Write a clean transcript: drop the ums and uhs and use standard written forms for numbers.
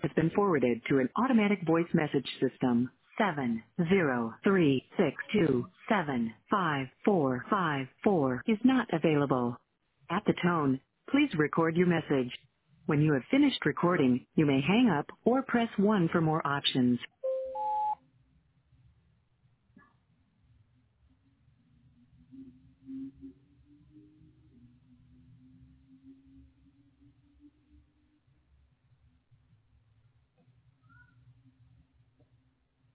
has been forwarded to an automatic voice message system. 703627545 is not available. At the tone, please record your message. When you have finished recording, you may hang up or press 1 for more options.